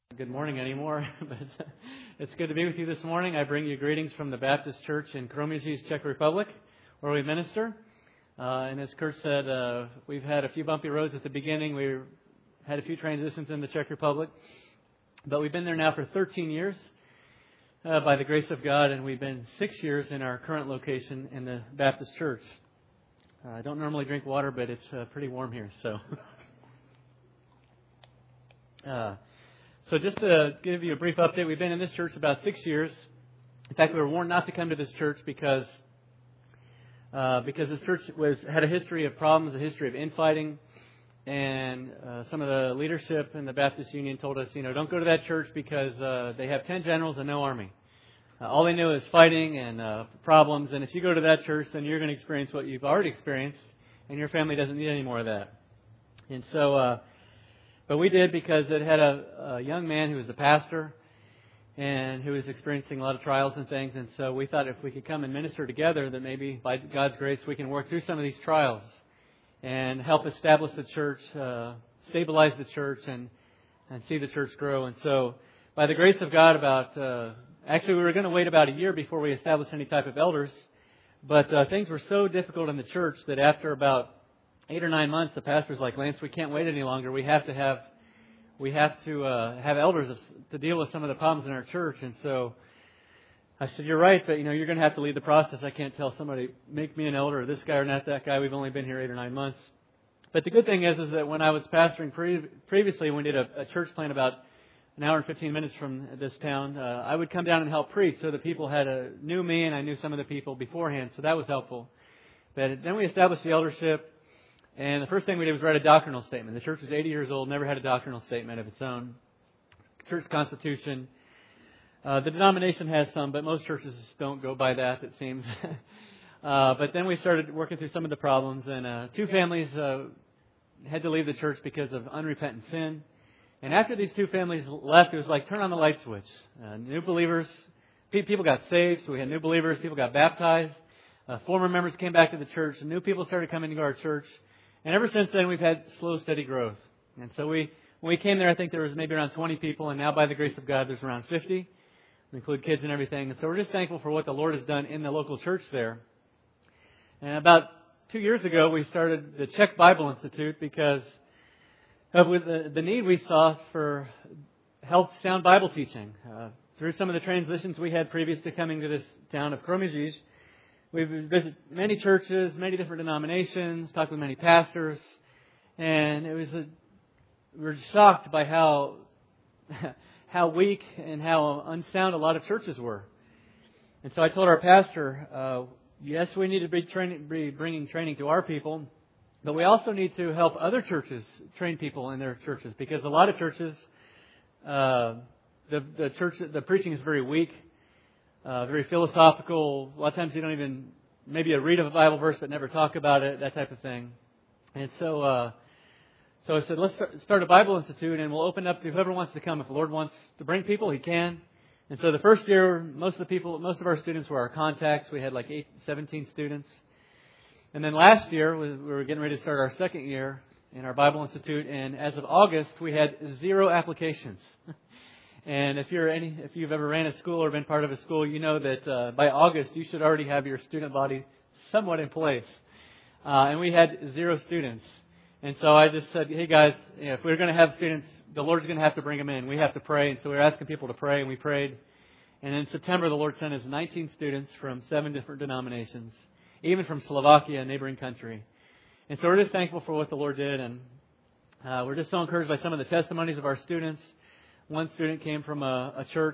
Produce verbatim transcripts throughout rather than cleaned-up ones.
Good morning anymore, but it's good to be with you this morning. I bring you greetings from the Baptist Church in Kroměříž, Czech Republic, where we minister. Uh, and as Kurt said, uh, we've had a few bumpy roads at the beginning. We had a few transitions in the Czech Republic, but we've been there now for thirteen years uh, by the grace of God, and we've been six years in our current location in the Baptist Church. Uh, I don't normally drink water, but it's uh, pretty warm here, so... uh, So just to give you a brief update, we've been in this church about six years. In fact, we were warned not to come to this church because uh, because this church was had a history of problems, a history of infighting, and uh, some of the leadership in the Baptist Union told us, you know, don't go to that church because uh, they have ten generals and no army. Uh, all they know is fighting and uh, problems, and if you go to that church, then you're going to experience what you've already experienced, and your family doesn't need any more of that. And so... Uh, But we did because it had a, a young man who was a pastor and who was experiencing a lot of trials and things. And so we thought if we could come and minister together, that maybe by God's grace we can work through some of these trials and help establish the church, uh, stabilize the church, and, and see the church grow. And so by the grace of God, about uh, actually we were going to wait about a year before we established any type of elders. But uh, things were so difficult in the church that after about Eight or nine months, the pastor's like, Lance, we can't wait any longer. We have to have, we have to uh, have elders to deal with some of the problems in our church. And so I said, you're right, but you know, you're going to have to lead the process. I can't tell somebody, make me an elder, or this guy or not that guy. We've only been here eight or nine months. But the good thing is, is that when I was pastoring pre- previously, we did a, a church plant about an hour and fifteen minutes from this town. Uh, I would come down and help preach, so the people had a, knew me, and I knew some of the people beforehand. So that was helpful. But then we established the eldership. And the first thing we did was write a doctrinal statement. The church was eighty years old, never had a doctrinal statement of its own. Church constitution. Uh, the denomination has some, but most churches don't go by that, it seems. uh, but then we started working through some of the problems, and uh, two families uh, had to leave the church because of unrepentant sin. And after these two families left, it was like turn on the light switch. Uh, new believers, people got saved, so we had new believers, people got baptized. Uh, former members came back to the church, and new people started coming to our church. And ever since then, we've had slow, steady growth. And so we, when we came there, I think there was maybe around twenty people. And now, by the grace of God, there's around fifty. We include kids and everything. And so we're just thankful for what the Lord has done in the local church there. And about two years ago, we started the Czech Bible Institute because of the, the need we saw for health, sound Bible teaching. Uh, through some of the transitions we had previous to coming to this town of Kroměříž, we've visited many churches, many different denominations, talked with many pastors, and it was a, we were shocked by how how weak and how unsound a lot of churches were. And so I told our pastor, uh, yes, we need to be, training, be bringing training to our people, but we also need to help other churches train people in their churches, because a lot of churches, uh, the the church, the preaching is very weak. Uh, very philosophical. A lot of times you don't even, maybe you read a Bible verse but never talk about it, that type of thing. And so uh, so I said, let's start, start a Bible Institute, and we'll open up to whoever wants to come. If the Lord wants to bring people, He can. And so the first year, most of the people, most of our students were our contacts. We had like eight, seventeen students. And then last year, we were getting ready to start our second year in our Bible Institute, and as of August, we had zero applications. And if you're any, if you've ever ran a school or been part of a school, you know that uh, by August you should already have your student body somewhat in place. Uh, and we had zero students. And so I just said, hey guys, you know, if we're going to have students, the Lord's going to have to bring them in. We have to pray. And so we were asking people to pray, and we prayed. And in September, the Lord sent us nineteen students from seven different denominations, even from Slovakia, a neighboring country. And so we're just thankful for what the Lord did. And uh, we're just so encouraged by some of the testimonies of our students. One student came from a, a church,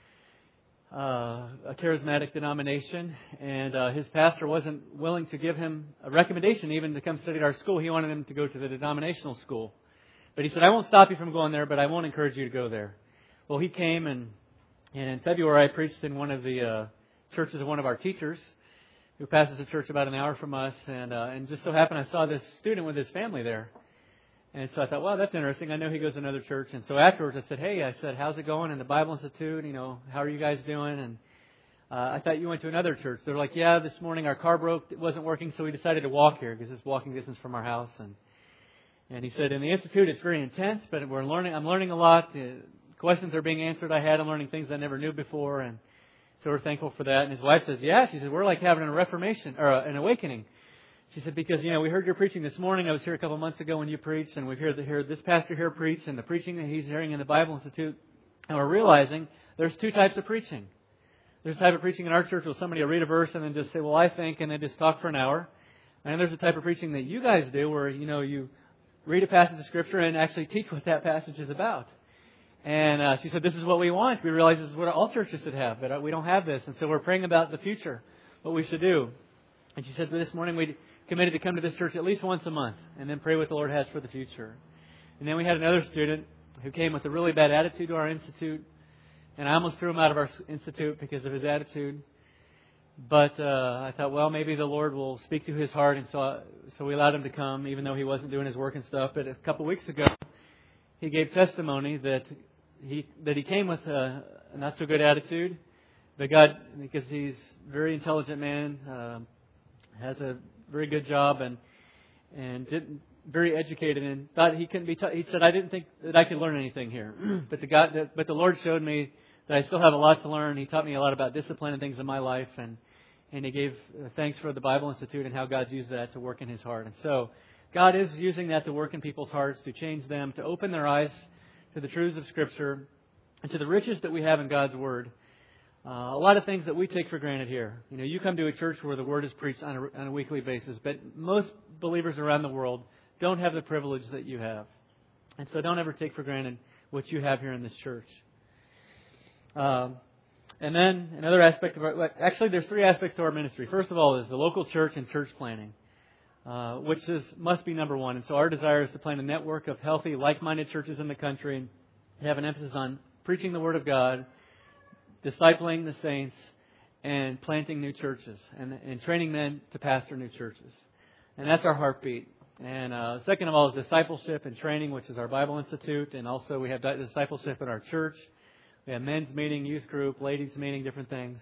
uh, a charismatic denomination, and uh, his pastor wasn't willing to give him a recommendation even to come study at our school. He wanted him to go to the denominational school. But he said, I won't stop you from going there, but I won't encourage you to go there. Well, he came, and, and in February I preached in one of the uh, churches of one of our teachers, who pastors a church about an hour from us, and, uh, and just so happened I saw this student with his family there. And so I thought, wow, that's interesting. I know he goes to another church. And so afterwards I said, hey, I said, how's it going in the Bible Institute? You know, how are you guys doing? And uh, I thought you went to another church. They're like, yeah, this morning our car broke. It wasn't working, so we decided to walk here because it's walking distance from our house. And and he said, in the Institute, it's very intense, but we're learning. I'm learning a lot. questions are being answered I had. I'm learning things I never knew before, and so we're thankful for that. And his wife says, yeah, she said, we're like having a reformation or an awakening. She said, because, you know, we heard your preaching this morning. I was here a couple of months ago when you preached, and we heard, heard this pastor here preach, and the preaching that he's hearing in the Bible Institute. And we're realizing there's two types of preaching. There's a type of preaching in our church where somebody will read a verse and then just say, well, I think, and then just talk for an hour. And there's a type of preaching that you guys do where, you know, you read a passage of Scripture and actually teach what that passage is about. And uh, she said, this is what we want. We realize this is what all churches should have, but we don't have this. And so we're praying about the future, what we should do. And she said, this morning we committed to come to this church at least once a month and then pray what the Lord has for the future. And then we had another student who came with a really bad attitude to our institute. And I almost threw him out of our institute because of his attitude. But uh, I thought, well, maybe the Lord will speak to his heart. And so, so we allowed him to come, even though he wasn't doing his work and stuff. But a couple of weeks ago, he gave testimony that he that he came with a, a not so good attitude. But God, because he's a very intelligent man, uh, has a very good job, and and didn't very educated, and thought he couldn't be. T- he said, I didn't think that I could learn anything here. but the God, that, but the Lord showed me that I still have a lot to learn. He taught me a lot about discipline and things in my life, and and he gave thanks for the Bible Institute and how God's used that to work in his heart. And so God is using that to work in people's hearts, to change them, to open their eyes to the truths of Scripture and to the riches that we have in God's Word. Uh, a lot of things that we take for granted here. You know, you come to a church where the Word is preached on a, on a weekly basis, but most believers around the world don't have the privilege that you have. And so don't ever take for granted what you have here in this church. Um, and then another aspect of our, actually there's three aspects to our ministry. First of all is the local church and church planning, uh, which is must be number one. And so our desire is to plant a network of healthy, like-minded churches in the country and have an emphasis on preaching the Word of God, discipling the saints, and planting new churches and, and training men to pastor new churches. And that's our heartbeat. And uh, second of all is discipleship and training, which is our Bible Institute. And also we have discipleship in our church. We have men's meeting, youth group, ladies meeting, different things.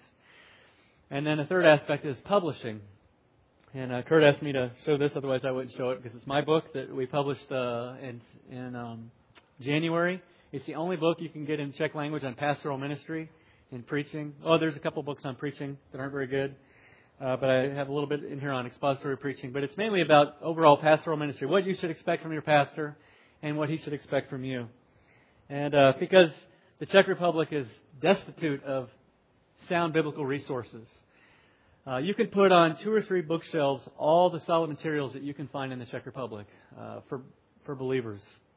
And then the third aspect is publishing. And uh, Kurt asked me to show this, otherwise I wouldn't show it, because it's my book that we published uh, in, in um, January. It's the only book you can get in Czech language on pastoral ministry and preaching. Oh, there's a couple books on preaching that aren't very good. Uh, but I have a little bit in here on expository preaching. But it's mainly about overall pastoral ministry, what you should expect from your pastor and what he should expect from you. And uh, because the Czech Republic is destitute of sound biblical resources, uh, you can put on two or three bookshelves all the solid materials that you can find in the Czech Republic uh, for, for believers.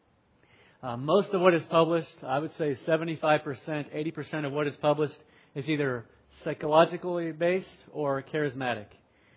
Uh, most of what is published, I would say seventy-five percent, eighty percent of what is published is either psychologically based or charismatic.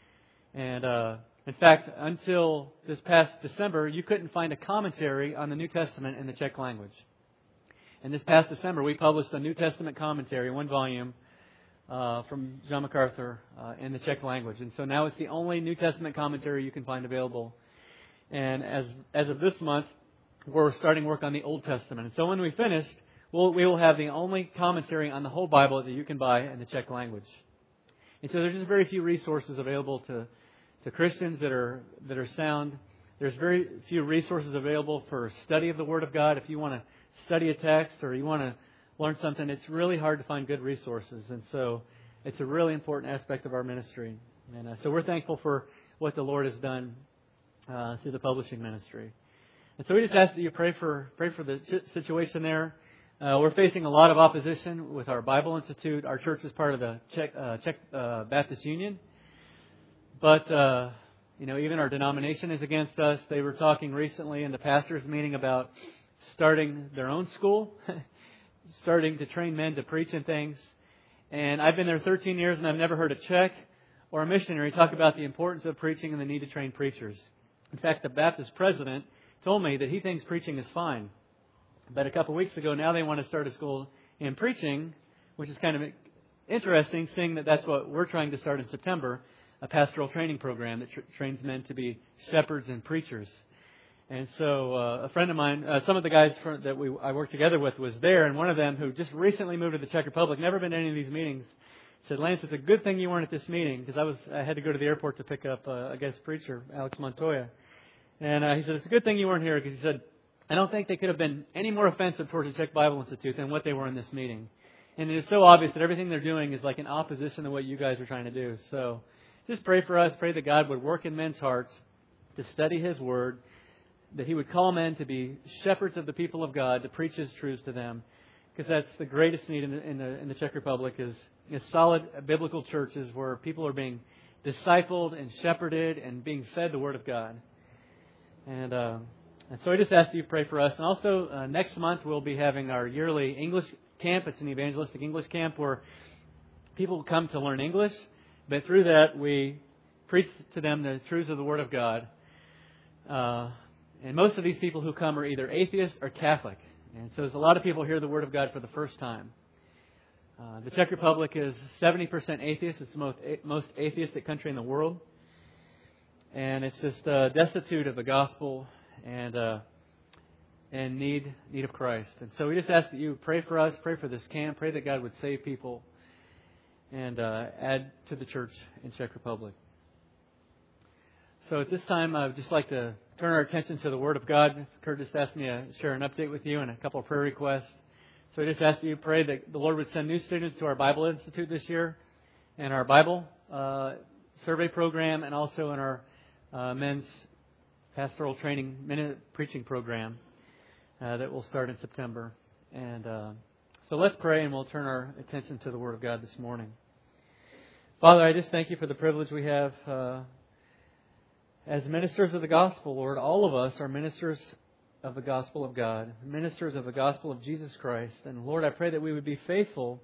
And uh, in fact, until this past December, you couldn't find a commentary on the New Testament in the Czech language. And this past December, we published a New Testament commentary, one volume, uh, from John MacArthur uh, in the Czech language. And so now it's the only New Testament commentary you can find available. And as as of this month, we're starting work on the Old Testament. And so when we finish, We'll, we will have the only commentary on the whole Bible that you can buy in the Czech language. And so there's just very few resources available to, to Christians that are that are sound. There's very few resources available for study of the Word of God. If you want to study a text or you want to learn something, it's really hard to find good resources. And so it's a really important aspect of our ministry. And uh, so we're thankful for what the Lord has done uh, through the publishing ministry. And so we just ask that you pray for pray for the situation there. Uh, we're facing a lot of opposition with our Bible Institute. Our church is part of the Czech, uh, Czech uh, Baptist Union. But, uh, you know, even our denomination is against us. They were talking recently in the pastors' meeting about starting their own school, starting to train men to preach and things. And I've been there thirteen years and I've never heard a Czech or a missionary talk about the importance of preaching and the need to train preachers. In fact, the Baptist president told me that he thinks preaching is fine. But a couple of weeks ago, now they want to start a school in preaching, which is kind of interesting, seeing that that's what we're trying to start in September, a pastoral training program that tra- trains men to be shepherds and preachers. And so uh, a friend of mine, uh, some of the guys for, that we I worked together with was there, and one of them who just recently moved to the Czech Republic, never been to any of these meetings, said, Lance, it's a good thing you weren't at this meeting, because I was I had to go to the airport to pick up uh, a guest preacher, Alex Montoya. And uh, he said, it's a good thing you weren't here, because he said, I don't think they could have been any more offensive towards the Czech Bible Institute than what they were in this meeting. And it is so obvious that everything they're doing is like in opposition to what you guys are trying to do. So just pray for us. Pray that God would work in men's hearts to study His Word, that He would call men to be shepherds of the people of God, to preach His truths to them. Because that's the greatest need in the, in the, in the Czech Republic is, is solid biblical churches where people are being discipled and shepherded and being fed the Word of God. And, uh, and so I just ask that you pray for us. And also uh, next month we'll be having our yearly English camp. It's an evangelistic English camp where people come to learn English. But through that we preach to them the truths of the Word of God. Uh, and most of these people who come are either atheists or Catholic. And so there's a lot of people hear the Word of God for the first time. Uh, the Czech Republic is seventy percent atheist. It's the most, most atheistic country in the world. And it's just uh, destitute of the gospel and uh, and need need of Christ. And so we just ask that you pray for us, pray for this camp, pray that God would save people and uh, add to the church in Czech Republic. So at this time, I would just like to turn our attention to the Word of God. Kurt just asked me to share an update with you and a couple of prayer requests. So I just ask that you pray that the Lord would send new students to our Bible Institute this year and our Bible uh, survey program and also in our uh, men's pastoral training minute preaching program uh, that will start in September. And uh, so let's pray and we'll turn our attention to the Word of God this morning. Father, I just thank you for the privilege we have uh, as ministers of the gospel, Lord. All of us are ministers of the gospel of God, ministers of the gospel of Jesus Christ. And Lord, I pray that we would be faithful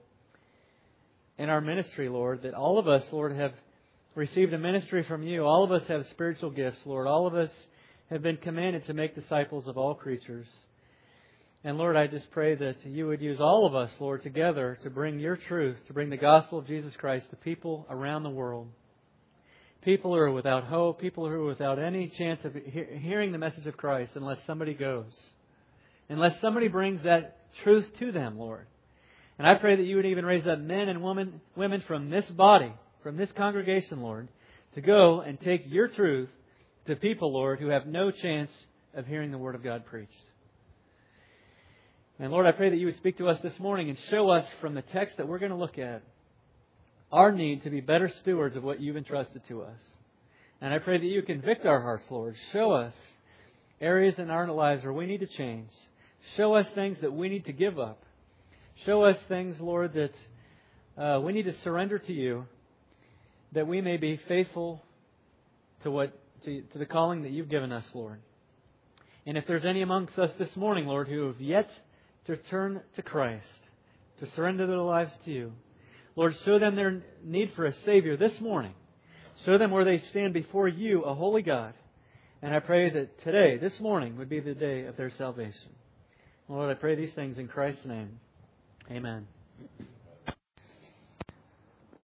in our ministry, Lord, that all of us, Lord, have received a ministry from you. All of us have spiritual gifts, Lord. All of us have been commanded to make disciples of all creatures. And Lord, I just pray that you would use all of us, Lord, together to bring your truth, to bring the gospel of Jesus Christ to people around the world. People who are without hope, people who are without any chance of he- hearing the message of Christ unless somebody goes. Unless somebody brings that truth to them, Lord. And I pray that you would even raise up men and women, women from this body, from this congregation, Lord, to go and take your truth to people, Lord, who have no chance of hearing the Word of God preached. And Lord, I pray that you would speak to us this morning and show us from the text that we're going to look at our need to be better stewards of what you've entrusted to us. And I pray that you convict our hearts, Lord. Show us areas in our lives where we need to change. Show us things that we need to give up. Show us things, Lord, that uh, we need to surrender to you, that we may be faithful to what to, to the calling that you've given us, Lord. And if there's any amongst us this morning, Lord, who have yet to turn to Christ, to surrender their lives to you, Lord, show them their need for a Savior this morning. Show them where they stand before you, a holy God. And I pray that today, this morning, would be the day of their salvation. Lord, I pray these things in Christ's name. Amen.